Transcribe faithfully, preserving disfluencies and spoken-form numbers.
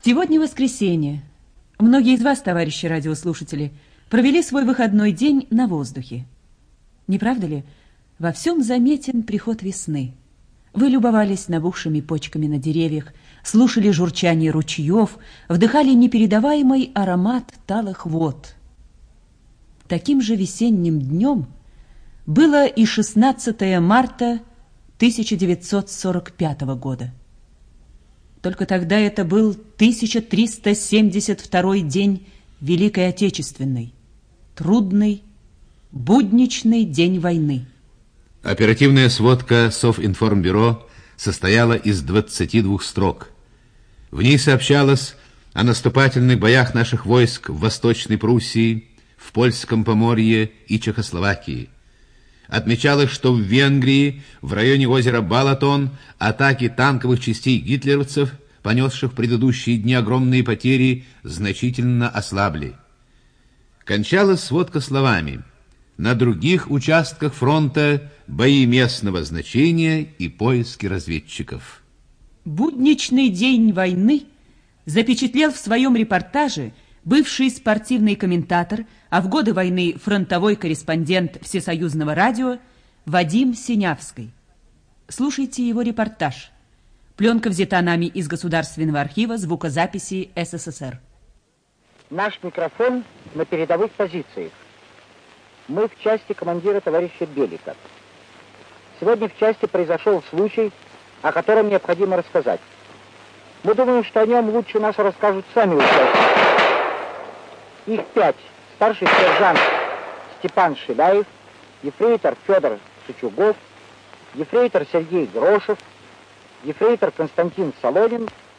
Сегодня воскресенье. Многие из вас, товарищи радиослушатели, провели свой выходной день на воздухе. Не правда ли? Во всем заметен приход весны. Вы любовались набухшими почками на деревьях, слушали журчание ручьев, вдыхали непередаваемый аромат талых вод. Таким же весенним днем было и шестнадцатое марта тысяча девятьсот сорок пятого года. Только тогда это был тысяча триста семьдесят второй день Великой Отечественной, трудный, будничный день войны. Оперативная сводка Совинформбюро состояла из двадцати двух строк. В ней сообщалось о наступательных боях наших войск в Восточной Пруссии, в Польском Поморье и Чехословакии. Отмечалось, что в Венгрии, в районе озера Балатон, атаки танковых частей гитлеровцев, понесших в предыдущие дни огромные потери, значительно ослабли. Кончалась сводка словами: на других участках фронта бои местного значения и поиски разведчиков. Будничный день войны запечатлел в своем репортаже бывший спортивный комментатор, а в годы войны фронтовой корреспондент Всесоюзного радио Вадим Синявский. Слушайте его репортаж. Пленка взята нами из Государственного архива звукозаписи СССР. Наш микрофон на передовых позициях. Мы в части командира товарища Белика. Сегодня в части произошел случай, о котором необходимо рассказать. Мы думаем, что о нем лучше нас расскажут сами участники. Их пять. Старший сержант Степан Шиляев, ефрейтор Федор Сычугов, ефрейтор Сергей Грошев, ефрейтор Константин Солонин